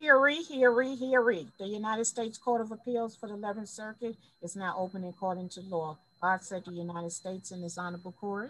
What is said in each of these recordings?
Hear. The United States Court of Appeals for the 11th Circuit is now open according to law. God save the United States and this honorable court.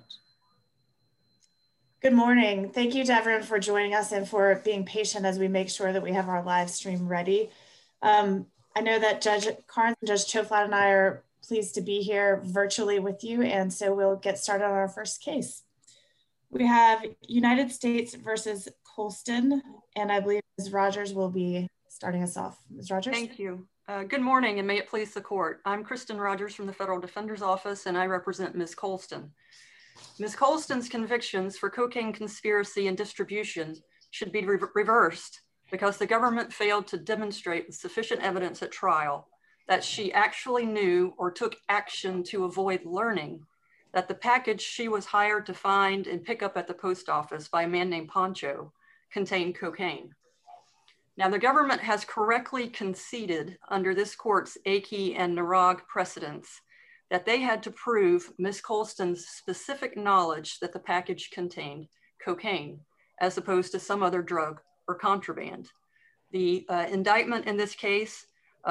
Good morning. Thank you to everyone for joining us and for being patient as we make sure that we have our live stream ready. I know that Judge Carnes and Judge Choflat and I are pleased to be here virtually with you, and so we'll get started on our first case. We have United States versus Colston, and I believe Ms. Rogers will be starting us off. Ms. Rogers? Thank you. Good morning, and may it please the court. I'm Kristen Rogers from the Federal Defender's Office, and I represent Ms. Colston. Ms. Colston's convictions for cocaine conspiracy and distribution should be reversed because the government failed to demonstrate with sufficient evidence at trial that she actually knew or took action to avoid learning that the package she was hired to find and pick up at the post office by a man named Pancho contained cocaine. Now, the government has correctly conceded under this court's Aki and Narag precedents that they had to prove Ms. Colston's specific knowledge that the package contained cocaine, as opposed to some other drug or contraband. The indictment in this case,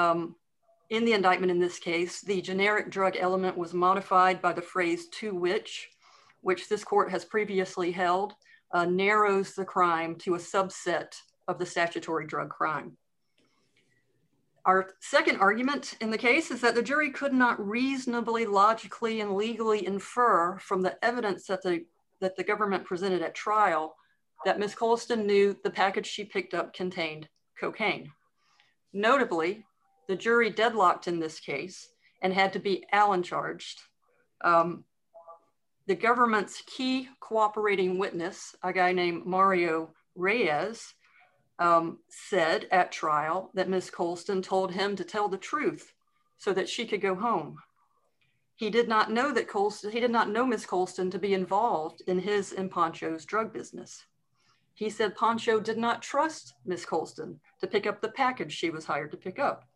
the generic drug element was modified by the phrase "to which this court has previously held, narrows the crime to a subset of the statutory drug crime. Our second argument in the case is that the jury could not reasonably, logically, and legally infer from the evidence that the government presented at trial that Ms. Colston knew the package she picked up contained cocaine. Notably, the jury deadlocked in this case and had to be Allen charged. The government's key cooperating witness, a guy named Mario Reyes, said at trial that Ms. Colston told him to tell the truth so that she could go home. He did not know Ms. Colston to be involved in his and Pancho's drug business. He said Pancho did not trust Ms. Colston to pick up the package she was hired to pick up.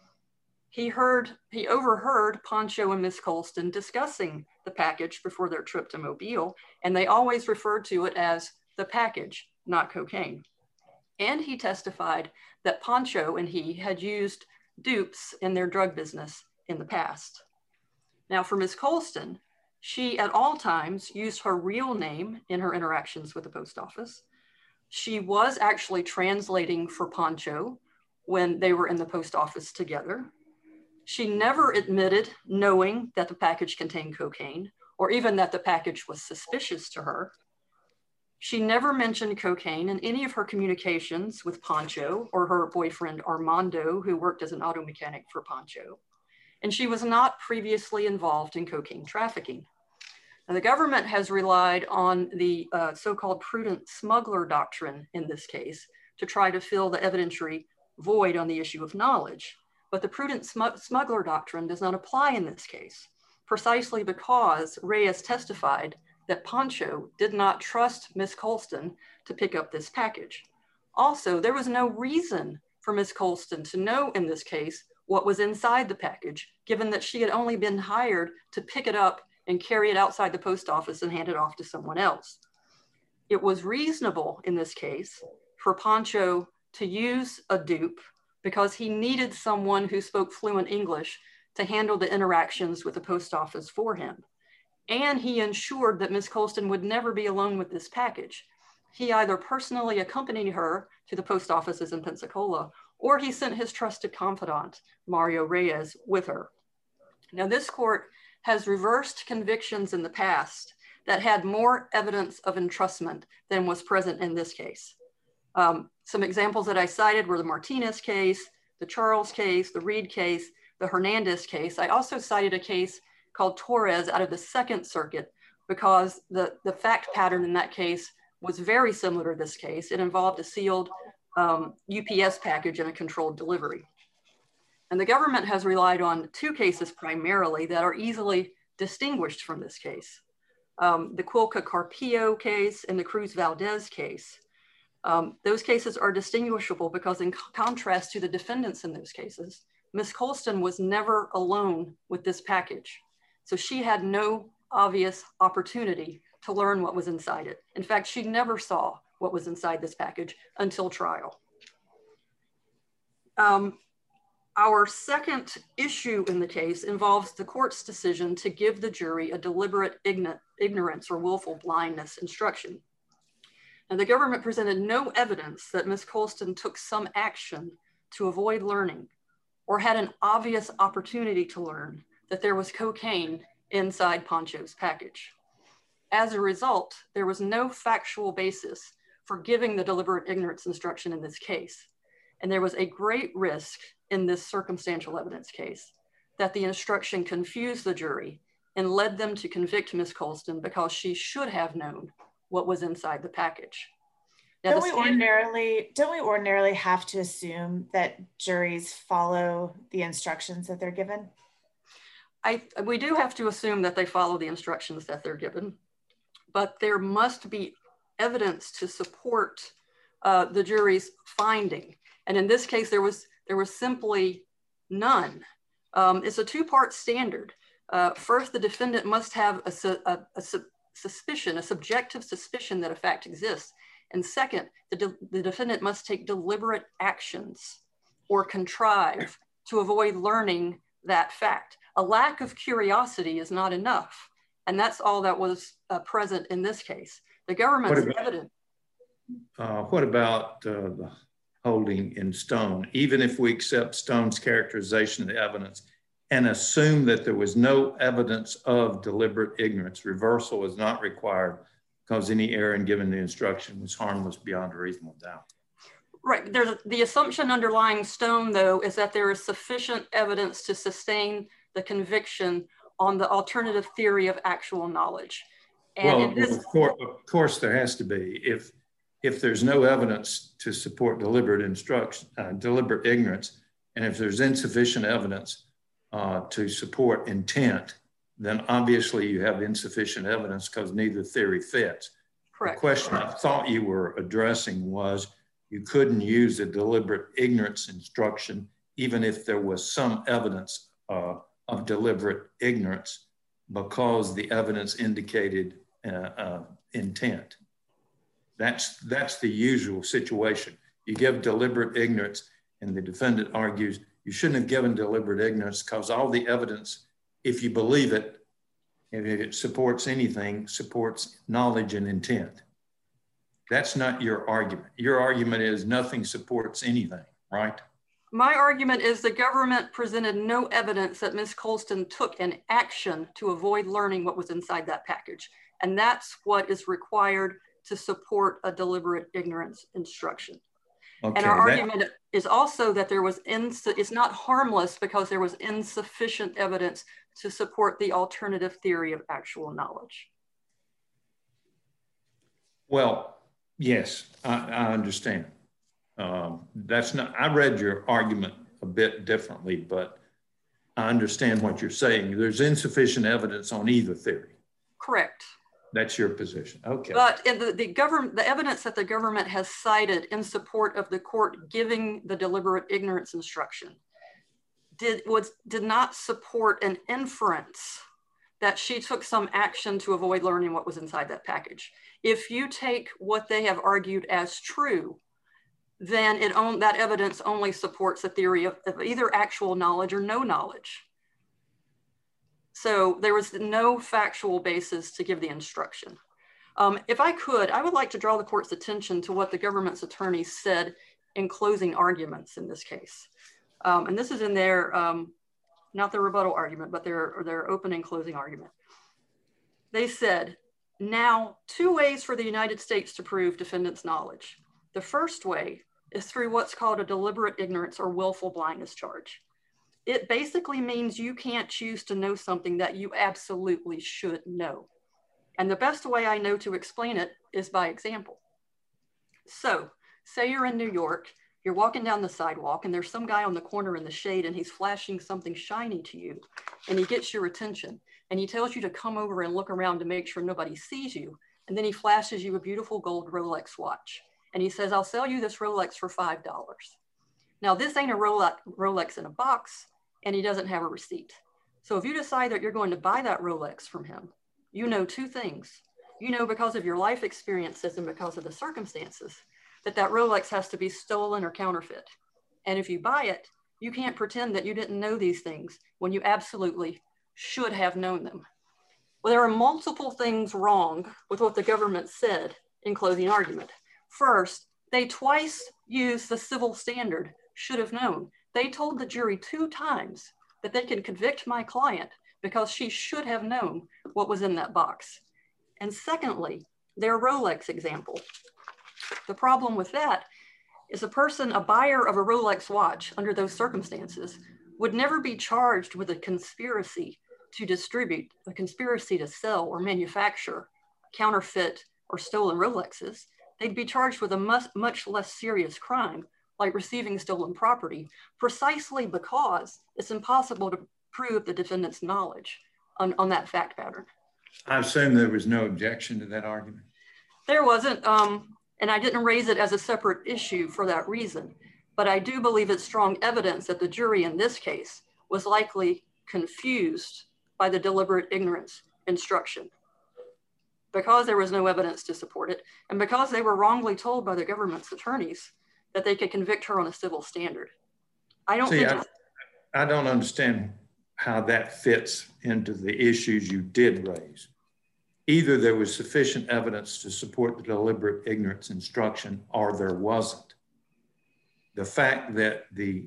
He overheard Pancho and Ms. Colston discussing the package before their trip to Mobile, and they always referred to it as the package, not cocaine. And he testified that Pancho and he had used dupes in their drug business in the past. Now, for Ms. Colston, she at all times used her real name in her interactions with the post office. She was actually translating for Pancho when they were in the post office together. She never admitted knowing that the package contained cocaine or even that the package was suspicious to her. She never mentioned cocaine in any of her communications with Pancho or her boyfriend Armando, who worked as an auto mechanic for Pancho. And she was not previously involved in cocaine trafficking. Now, the government has relied on the so-called prudent smuggler doctrine in this case to try to fill the evidentiary void on the issue of knowledge. But the prudent smuggler doctrine does not apply in this case, precisely because Reyes testified that Pancho did not trust Ms. Colston to pick up this package. Also, there was no reason for Ms. Colston to know in this case what was inside the package, given that she had only been hired to pick it up and carry it outside the post office and hand it off to someone else. It was reasonable in this case for Pancho to use a dupe because he needed someone who spoke fluent English to handle the interactions with the post office for him. And he ensured that Ms. Colston would never be alone with this package. He either personally accompanied her to the post offices in Pensacola, or he sent his trusted confidant, Mario Reyes, with her. Now, this court has reversed convictions in the past that had more evidence of entrustment than was present in this case. Some examples that I cited were the Martinez case, the Charles case, the Reed case, the Hernandez case. I also cited a case called Torres out of the Second Circuit because the fact pattern in that case was very similar to this case. It involved a sealed UPS package and a controlled delivery. And the government has relied on two cases primarily that are easily distinguished from this case. The Quilca Carpio case and the Cruz Valdez case. Those cases are distinguishable because in contrast to the defendants in those cases, Ms. Colston was never alone with this package. So she had no obvious opportunity to learn what was inside it. In fact, she never saw what was inside this package until trial. Our second issue in the case involves the court's decision to give the jury a deliberate ignorance or willful blindness instruction. And the government presented no evidence that Ms. Colston took some action to avoid learning or had an obvious opportunity to learn that there was cocaine inside Poncho's package. As a result, there was no factual basis for giving the deliberate ignorance instruction in this case. And there was a great risk in this circumstantial evidence case that the instruction confused the jury and led them to convict Ms. Colston because she should have known what was inside the package. Now, don't we ordinarily have to assume that juries follow the instructions that they're given? We do have to assume that they follow the instructions that they're given, but there must be evidence to support the jury's finding. And in this case, there was simply none. It's a two-part standard. First, the defendant must have a suspicion, a subjective suspicion that a fact exists. And second, the defendant must take deliberate actions or contrive to avoid learning that fact. A lack of curiosity is not enough. And that's all that was present in this case. The government's evidence. What about the holding in Stone? Even if we accept Stone's characterization of the evidence and assume that there was no evidence of deliberate ignorance, reversal is not required because any error in giving the instruction was harmless beyond a reasonable doubt. Right. The assumption underlying Stone, though, is that there is sufficient evidence to sustain the conviction on the alternative theory of actual knowledge. And of course, there has to be. If there's no evidence to support deliberate ignorance, and if there's insufficient evidence to support intent, then obviously you have insufficient evidence because neither theory fits. Correct. The question I thought you were addressing was you couldn't use a deliberate ignorance instruction even if there was some evidence of deliberate ignorance because the evidence indicated intent. That's the usual situation. You give deliberate ignorance and the defendant argues you shouldn't have given deliberate ignorance because all the evidence, if you believe it, if it supports anything, supports knowledge and intent. That's not your argument. Your argument is nothing supports anything, right? My argument is the government presented no evidence that Ms. Colston took an action to avoid learning what was inside that package. And that's what is required to support a deliberate ignorance instruction. Okay, and our argument is also that there was it's not harmless because there was insufficient evidence to support the alternative theory of actual knowledge. Well, yes, I understand. That's not, I read your argument a bit differently, but I understand what you're saying. There's insufficient evidence on either theory. Correct. That's your position. Okay. But in the evidence that the government has cited in support of the court giving the deliberate ignorance instruction did not support an inference that she took some action to avoid learning what was inside that package. If you take what they have argued as true, then that evidence only supports a theory of either actual knowledge or no knowledge. So there was no factual basis to give the instruction. If I could, I would like to draw the court's attention to what the government's attorneys said in closing arguments in this case. And this is in their, not their rebuttal argument, but their opening closing argument. They said, now 2 ways for the United States to prove defendant's knowledge. The first way is through what's called a deliberate ignorance or willful blindness charge. It basically means you can't choose to know something that you absolutely should know. And the best way I know to explain it is by example. So say you're in New York, you're walking down the sidewalk and there's some guy on the corner in the shade and he's flashing something shiny to you and he gets your attention and he tells you to come over and look around to make sure nobody sees you. And then he flashes you a beautiful gold Rolex watch. And he says, I'll sell you this Rolex for $5. Now this ain't a Rolex in a box and he doesn't have a receipt. So if you decide that you're going to buy that Rolex from him, you know 2 things. You know, because of your life experiences and because of the circumstances, that Rolex has to be stolen or counterfeit. And if you buy it, you can't pretend that you didn't know these things when you absolutely should have known them. Well, there are multiple things wrong with what the government said in closing argument. First, they twice used the civil standard, should have known. They told the jury 2 times that they could convict my client because she should have known what was in that box. And secondly, their Rolex example. The problem with that is a buyer of a Rolex watch under those circumstances would never be charged with a conspiracy to distribute, a conspiracy to sell or manufacture counterfeit or stolen Rolexes. They'd be charged with a much less serious crime, like receiving stolen property, precisely because it's impossible to prove the defendant's knowledge on that fact pattern. I assume there was no objection to that argument. There wasn't, and I didn't raise it as a separate issue for that reason, but I do believe it's strong evidence that the jury in this case was likely confused by the deliberate ignorance instruction because there was no evidence to support it, and because they were wrongly told by the government's attorneys that they could convict her on a civil standard. I don't understand how that fits into the issues you did raise. Either there was sufficient evidence to support the deliberate ignorance instruction, or there wasn't. The fact that the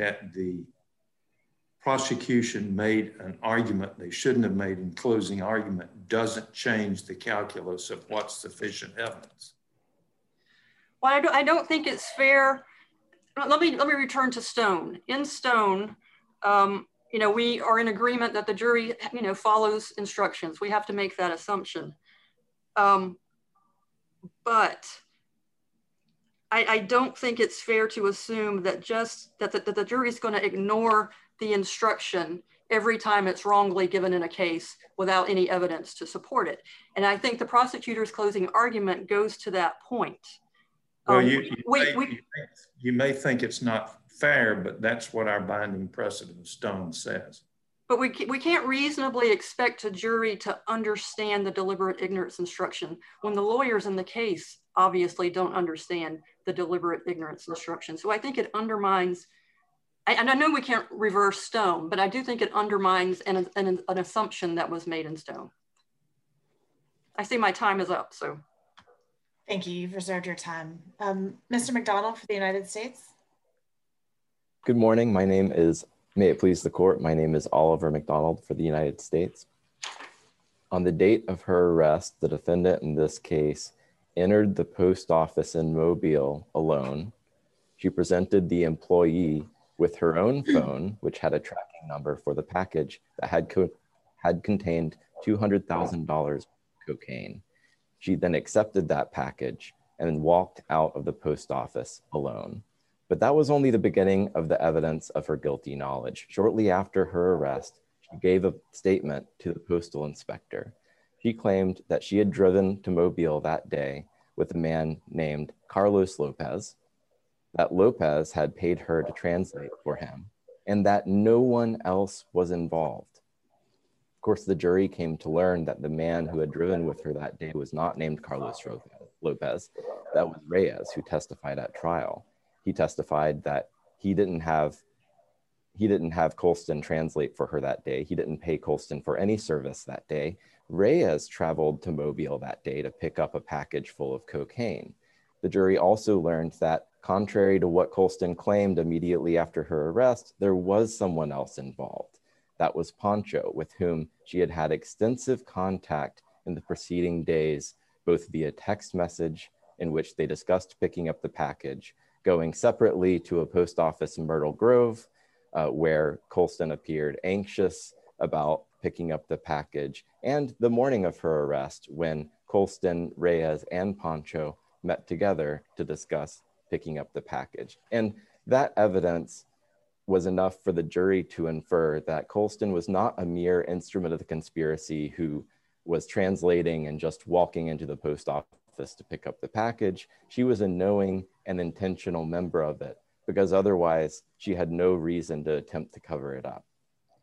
prosecution made an argument they shouldn't have made in closing argument doesn't change the calculus of what's sufficient evidence. Well, I don't think it's fair. Let me return to Stone. In Stone, we are in agreement that the jury, follows instructions. We have to make that assumption. But I don't think it's fair to assume that that the jury is going to ignore the instruction every time it's wrongly given in a case without any evidence to support it. And I think the prosecutor's closing argument goes to that point. Well, you may think it's not fair, but that's what our binding precedent of Stone says. But we can't reasonably expect a jury to understand the deliberate ignorance instruction when the lawyers in the case obviously don't understand the deliberate ignorance instruction. So I think it undermines, and I know we can't reverse Stone, but I do think it undermines an assumption that was made in Stone. I see my time is up, so. Thank you. You've reserved your time. Mr. McDonald for the United States. Good morning. My name is, may it please the court, my name is Oliver McDonald for the United States. On the date of her arrest, the defendant in this case entered the post office in Mobile alone. She presented the employee with her own phone, which had a tracking number for the package that had contained $200,000 of cocaine. She then accepted that package and walked out of the post office alone. But that was only the beginning of the evidence of her guilty knowledge. Shortly after her arrest, she gave a statement to the postal inspector. She claimed that she had driven to Mobile that day with a man named Carlos Lopez, that Lopez had paid her to translate for him, and that no one else was involved. Of course, the jury came to learn that the man who had driven with her that day was not named Carlos Lopez. That was Reyes, who testified at trial. He testified that he didn't have Colston translate for her that day. He didn't pay Colston for any service that day. Reyes traveled to Mobile that day to pick up a package full of cocaine. The jury also learned that, contrary to what Colston claimed immediately after her arrest, there was someone else involved. That was Pancho, with whom she had had extensive contact in the preceding days, both via text message, in which they discussed picking up the package, going separately to a post office in Myrtle Grove, where Colston appeared anxious about picking up the package, and the morning of her arrest, when Colston, Reyes, and Pancho met together to discuss picking up the package. And that evidence was enough for the jury to infer that Colston was not a mere instrument of the conspiracy who was translating and just walking into the post office to pick up the package. She was a knowing and intentional member of it, because otherwise she had no reason to attempt to cover it up.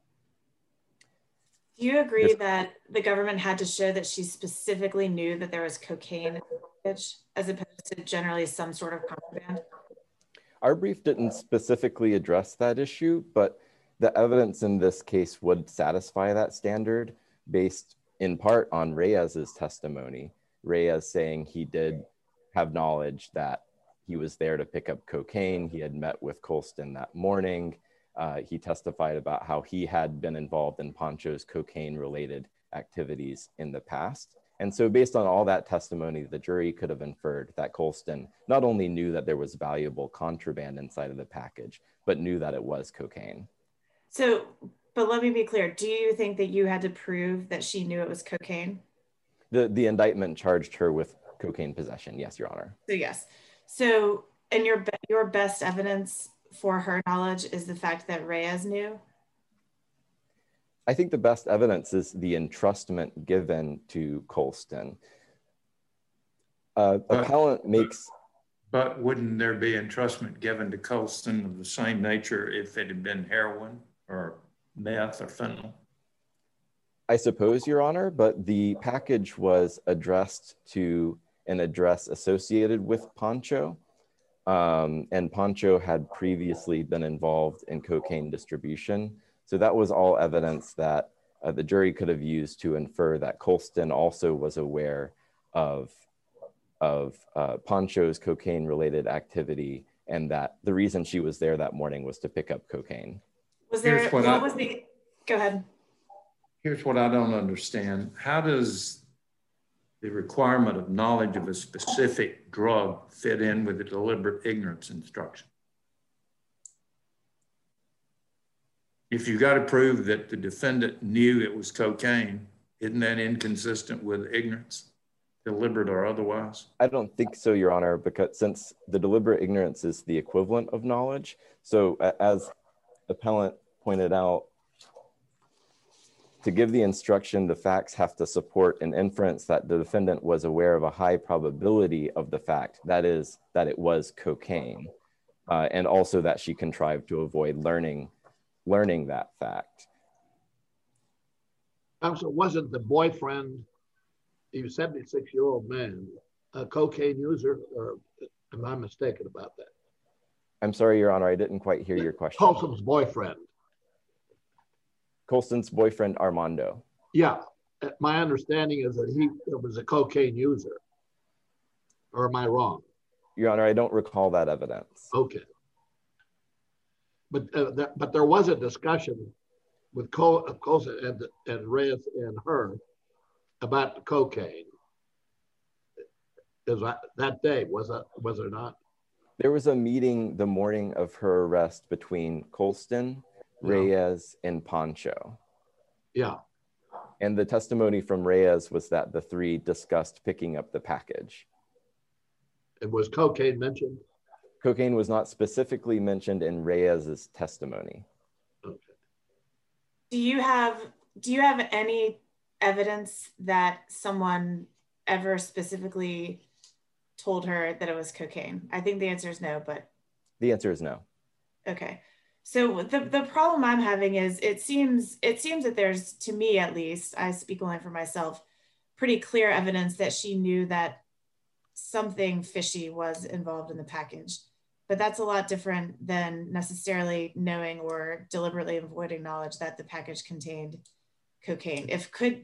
Do you agree that the government had to show that she specifically knew that there was cocaine in the package, as opposed to generally some sort of contraband? Our brief didn't specifically address that issue, but the evidence in this case would satisfy that standard based in part on Reyes's testimony. Reyes saying he did have knowledge that he was there to pick up cocaine. He had met with Colston that morning. He testified about how he had been involved in Pancho's cocaine-related activities in the past. And so based on all that testimony, the jury could have inferred that Colston not only knew that there was valuable contraband inside of the package, but knew that it was cocaine. So, but let me be clear. Do you think that you had to prove that she knew it was cocaine? The indictment charged her with cocaine possession. Yes, Your Honor. So yes. So, and your best evidence for her knowledge is the fact that Reyes knew? I think the best evidence is the entrustment given to Colston. Appellant makes... But wouldn't there be entrustment given to Colston of the same nature if it had been heroin or meth or fentanyl? I suppose, Your Honor, but the package was addressed to an address associated with Pancho. And Pancho had previously been involved in cocaine distribution. So that was all evidence that the jury could have used to infer that Colston also was aware of Pancho's cocaine-related activity, and that the reason she was there that morning was to pick up cocaine. Was there, what was the, go ahead. Here's what I don't understand. How does the requirement of knowledge of a specific drug fit in with the deliberate ignorance instruction? If you got to prove that the defendant knew it was cocaine, isn't that inconsistent with ignorance, deliberate or otherwise? I don't think so, Your Honor, because since the deliberate ignorance is the equivalent of knowledge. So as appellant pointed out, to give the instruction, the facts have to support an inference that the defendant was aware of a high probability of the fact, that is, that it was cocaine, and also that she contrived to avoid learning that fact. So wasn't the boyfriend, he was a 76-year-old man, a cocaine user, or am I mistaken about that? I'm sorry, Your Honor, I didn't quite hear your question. Colston's boyfriend. Colston's boyfriend, Armando. Yeah, my understanding is that he was a cocaine user, or am I wrong? Your Honor, I don't recall that evidence. Okay. But there was a discussion with Colston and Reyes and her about the cocaine. Is that day, was there not? There was a meeting the morning of her arrest between Colston, Reyes, and Pancho. Yeah. And the testimony from Reyes was that the three discussed picking up the package. And was cocaine mentioned? Cocaine was not specifically mentioned in Reyes's testimony. Okay. Do you have any evidence that someone ever specifically told her that it was cocaine? I think the answer is no, but. The answer is no. Okay. So the problem I'm having is it seems that there's, to me at least, I speak only for myself, pretty clear evidence that she knew that something fishy was involved in the package. But that's a lot different than necessarily knowing or deliberately avoiding knowledge that the package contained cocaine. Could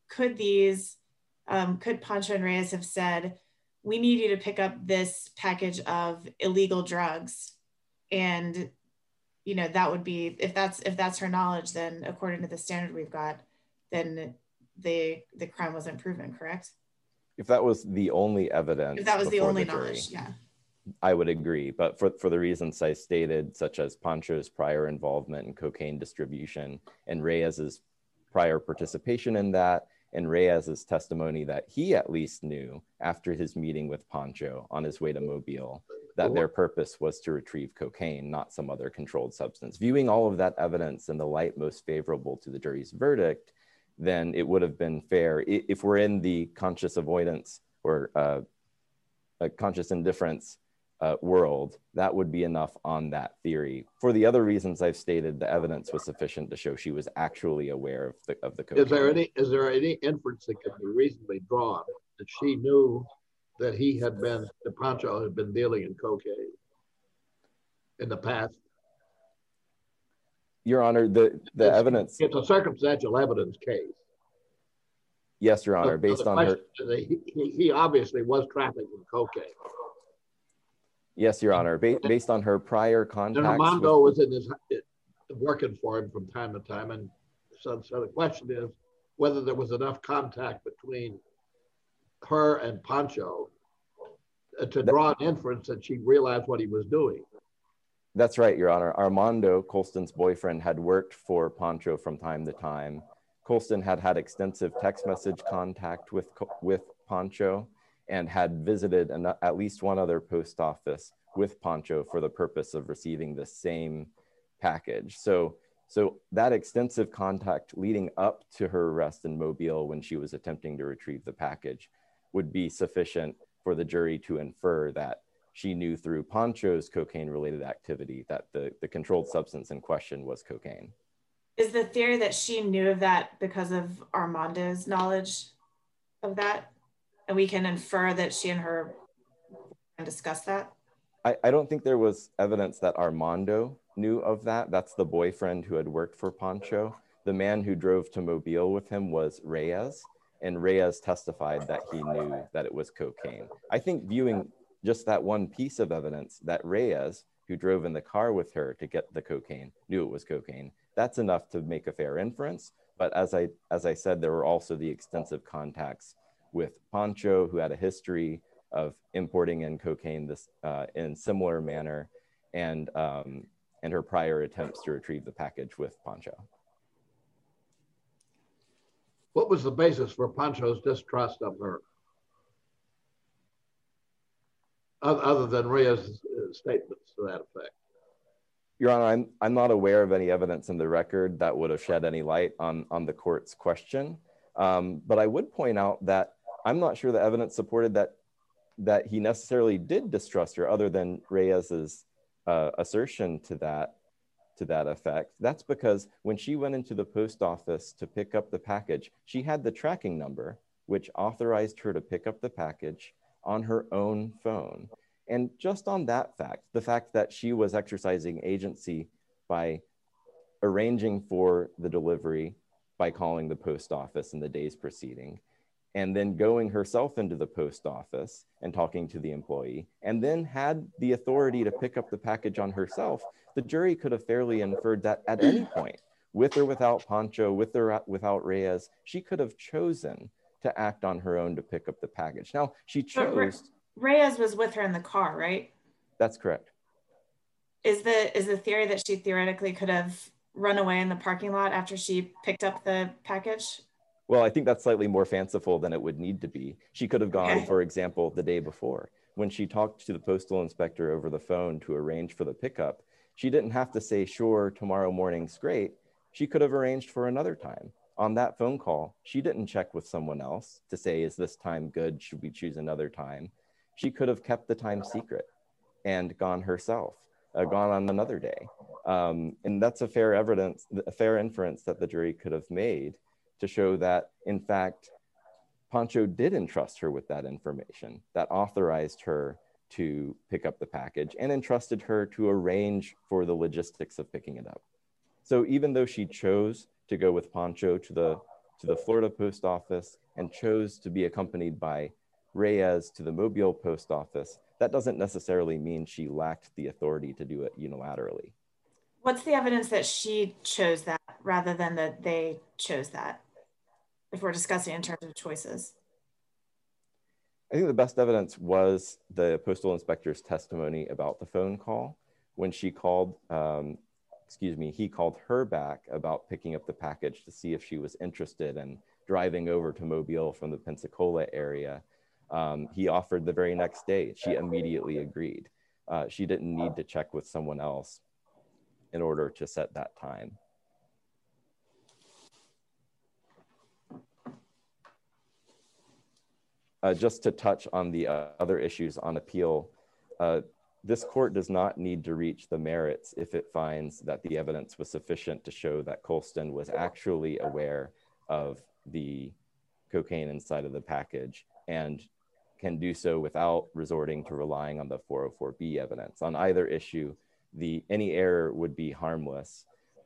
Pancho and Reyes have said, we need you to pick up this package of illegal drugs, and that would be, if that's her knowledge, then according to the standard we've got, then the crime wasn't proven, correct? If that was the only evidence, if that was the only jury, knowledge, yeah, I would agree. But for the reasons I stated, such as Pancho's prior involvement in cocaine distribution and Reyes's prior participation in that, and Reyes's testimony that he at least knew after his meeting with Pancho on his way to Mobile, that their purpose was to retrieve cocaine, not some other controlled substance. Viewing all of that evidence in the light most favorable to the jury's verdict, then it would have been fair, if we're in the conscious avoidance or a conscious indifference world, that would be enough on that theory. For the other reasons I've stated, the evidence was sufficient to show she was actually aware of the cocaine. Is there any inference that could be reasonably drawn that she knew that Pancho had been dealing in cocaine? in the past? Your Honor, the evidence. It's a circumstantial evidence case. Yes, Your Honor, based on her. He obviously was trafficking cocaine. Yes, Your Honor, based on her prior contacts. And Armando was in his working for him from time to time, and so the question is whether there was enough contact between her and Pancho to draw an inference that she realized what he was doing. That's right, Your Honor. Armando, Colston's boyfriend, had worked for Pancho from time to time. Colston had had extensive text message contact with Pancho and had visited at least one other post office with Pancho for the purpose of receiving the same package. So that extensive contact leading up to her arrest in Mobile when she was attempting to retrieve the package would be sufficient for the jury to infer that she knew through Pancho's cocaine-related activity that the controlled substance in question was cocaine. Is the theory that she knew of that because of Armando's knowledge of that? And we can infer that she and her discussed that? I don't think there was evidence that Armando knew of that. That's the boyfriend who had worked for Pancho. The man who drove to Mobile with him was Reyes, and Reyes testified that he knew that it was cocaine. I think viewing just that one piece of evidence that Reyes, who drove in the car with her to get the cocaine, knew it was cocaine, that's enough to make a fair inference. But as I said, there were also the extensive contacts with Pancho, who had a history of importing in cocaine in similar manner, and her prior attempts to retrieve the package with Pancho. What was the basis for Pancho's distrust of her? Other than Reyes' statements to that effect? Your Honor, I'm not aware of any evidence in the record that would have shed any light on the court's question. But I would point out that I'm not sure the evidence supported that he necessarily did distrust her, other than Reyes's assertion to that effect. That's because when she went into the post office to pick up the package, she had the tracking number, which authorized her to pick up the package on her own phone. And just on that fact, the fact that she was exercising agency by arranging for the delivery by calling the post office in the days preceding, and then going herself into the post office and talking to the employee, and then had the authority to pick up the package on herself, the jury could have fairly inferred that at any point, with or without Pancho, with or without Reyes, she could have chosen to act on her own to pick up the package. Now, she chose. Reyes was with her in the car, right? That's correct. Is the theory that she theoretically could have run away in the parking lot after she picked up the package? Well, I think that's slightly more fanciful than it would need to be. She could have gone, for example, the day before. When she talked to the postal inspector over the phone to arrange for the pickup, she didn't have to say, sure, tomorrow morning's great. She could have arranged for another time. On that phone call, she didn't check with someone else to say, is this time good? Should we choose another time? She could have kept the time secret and gone herself, gone on another day. And that's a fair inference that the jury could have made to show that, in fact, Pancho did entrust her with that information that authorized her to pick up the package and entrusted her to arrange for the logistics of picking it up. So even though she chose to go with Pancho to the Florida post office and chose to be accompanied by Reyes to the Mobile post office, that doesn't necessarily mean she lacked the authority to do it unilaterally. What's the evidence that she chose that rather than that they chose that, if we're discussing in terms of choices? I think the best evidence was the postal inspector's testimony about the phone call. When she called, he called her back about picking up the package to see if she was interested in driving over to Mobile from the Pensacola area. He offered the very next day. She immediately agreed. She didn't need to check with someone else in order to set that time. Just to touch on the other issues on appeal, this court does not need to reach the merits if it finds that the evidence was sufficient to show that Colston was actually aware of the cocaine inside of the package and can do so without resorting to relying on the 404B evidence. On either issue, any error would be harmless.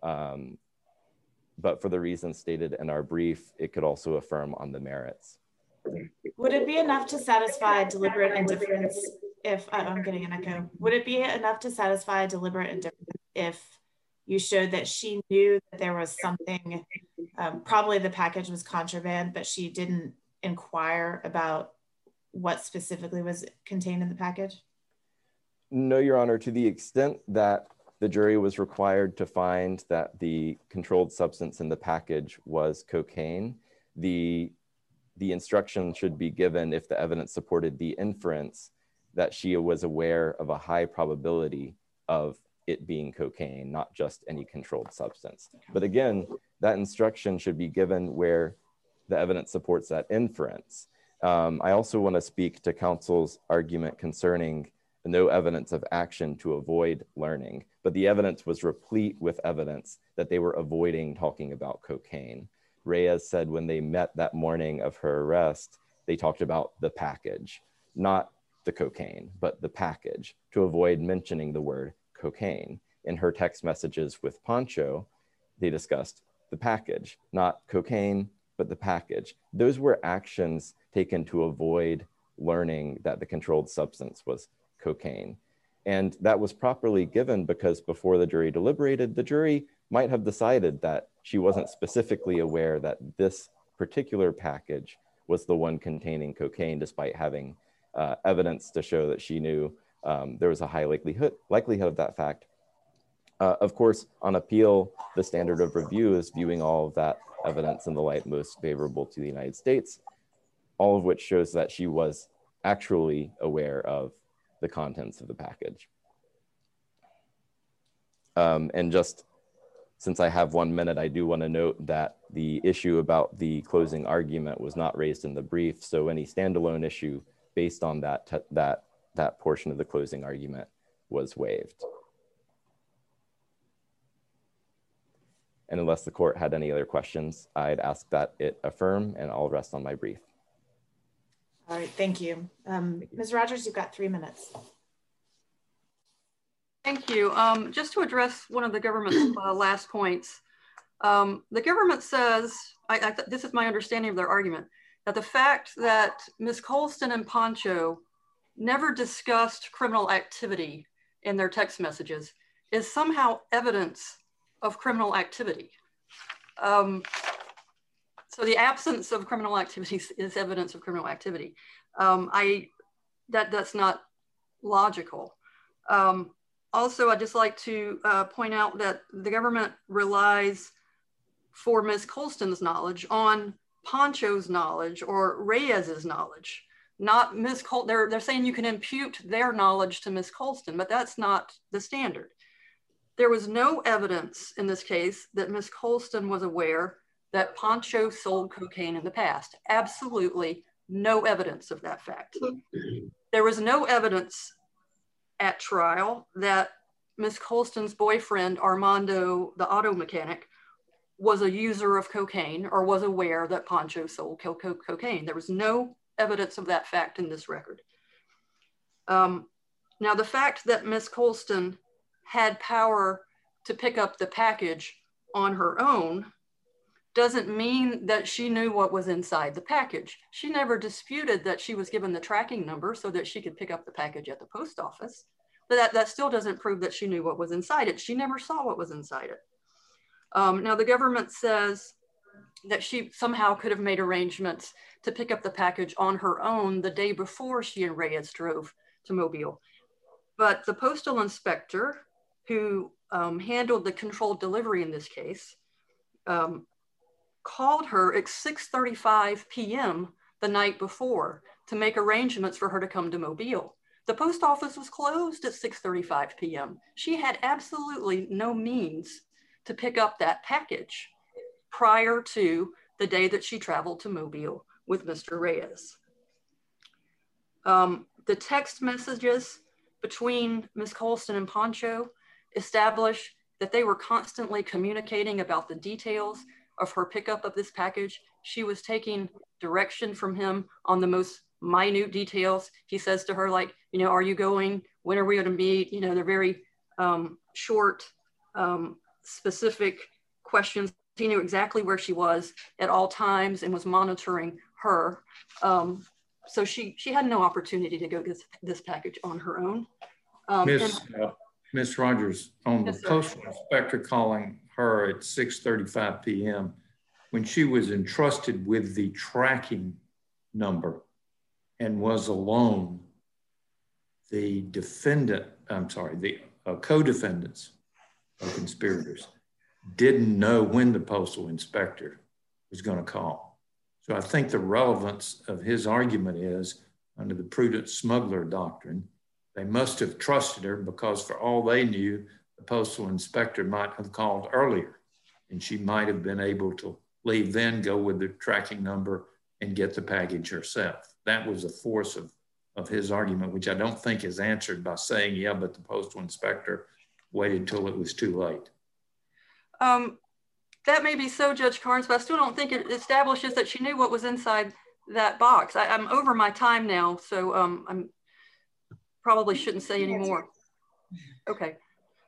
But for the reasons stated in our brief, it could also affirm on the merits. Would it be enough to satisfy deliberate indifference if, I'm getting an echo, would it be enough to satisfy deliberate indifference if you showed that she knew that there was something, probably the package was contraband, but she didn't inquire about what specifically was contained in the package? No, Your Honor, to the extent that the jury was required to find that the controlled substance in the package was cocaine, the instruction should be given if the evidence supported the inference that she was aware of a high probability of it being cocaine, not just any controlled substance. But again, that instruction should be given where the evidence supports that inference. I also want to speak to counsel's argument concerning no evidence of action to avoid learning, but the evidence was replete with evidence that they were avoiding talking about cocaine. Reyes said when they met that morning of her arrest, they talked about the package, not the cocaine, but the package, to avoid mentioning the word cocaine. In her text messages with Pancho, they discussed the package, not cocaine, but the package. Those were actions taken to avoid learning that the controlled substance was cocaine. And that was properly given because before the jury deliberated, the jury might have decided that she wasn't specifically aware that this particular package was the one containing cocaine, despite having evidence to show that she knew there was a high likelihood of that fact. Of course, on appeal, the standard of review is viewing all of that evidence in the light most favorable to the United States, all of which shows that she was actually aware of the contents of the package. And just since I have 1 minute, I do want to note that the issue about the closing argument was not raised in the brief, so any standalone issue based on that portion of the closing argument was waived. And unless the court had any other questions, I'd ask that it affirm, and I'll rest on my brief. All right, thank you. Ms. Rogers, you've got 3 minutes. Thank you. Just to address one of the government's last points, the government says, this is my understanding of their argument, that the fact that Ms. Colston and Pancho never discussed criminal activity in their text messages is somehow evidence of criminal activity. So the absence of criminal activities is evidence of criminal activity. That's not logical. Also, I'd just like to point out that the government relies for Ms. Colston's knowledge on Pancho's knowledge or Reyes's knowledge, not Ms. Colston. They're saying you can impute their knowledge to Ms. Colston, but that's not the standard. There was no evidence in this case that Ms. Colston was aware that Pancho sold cocaine in the past. Absolutely no evidence of that fact. There was no evidence at trial that Ms. Colston's boyfriend, Armando, the auto mechanic, was a user of cocaine or was aware that Pancho sold cocaine. There was no evidence of that fact in this record. Now, the fact that Ms. Colston had power to pick up the package on her own doesn't mean that she knew what was inside the package. She never disputed that she was given the tracking number so that she could pick up the package at the post office. But that still doesn't prove that she knew what was inside it. She never saw what was inside it. Now, the government says that she somehow could have made arrangements to pick up the package on her own the day before she and Reyes drove to Mobile. But the postal inspector who handled the controlled delivery in this case called her at 6:35 p.m. the night before to make arrangements for her to come to Mobile. The post office was closed at 6:35 p.m. She had absolutely no means to pick up that package prior to the day that she traveled to Mobile with Mr. Reyes. The text messages between Ms. Colston and Pancho establish that they were constantly communicating about the details of her pickup of this package. She was taking direction from him on the most minute details. He says to her, like, you know, are you going? When are we going to meet? You know, they're very short, specific questions. He knew exactly where she was at all times and was monitoring her. So she had no opportunity to go get this package on her own. Ms. Rogers, on Yes, the postal inspector calling her at 6:35 p.m., when she was entrusted with the tracking number and was alone, the co-defendants or conspirators didn't know when the postal inspector was going to call. So I think the relevance of his argument is, under the prudent smuggler doctrine, they must have trusted her because for all they knew, the postal inspector might have called earlier and she might have been able to leave, then go with the tracking number and get the package herself. That was the force of his argument, which I don't think is answered by saying, yeah, but the postal inspector waited till it was too late. That may be so, Judge Carnes, but I still don't think it establishes that she knew what was inside that box. I'm over my time now, so I'm probably shouldn't say any more. Okay.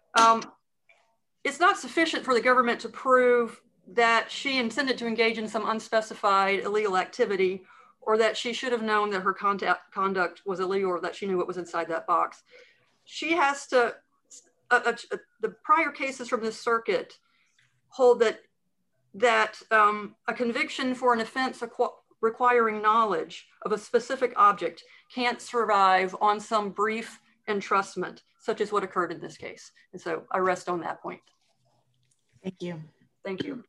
It's not sufficient for the government to prove that she intended to engage in some unspecified illegal activity, or that she should have known that her conduct was illegal, or that she knew what was inside that box. She has to, the prior cases from this circuit hold that a conviction for an offense requiring knowledge of a specific object can't survive on some brief entrustment, such as what occurred in this case. And so I rest on that point. Thank you. Thank you.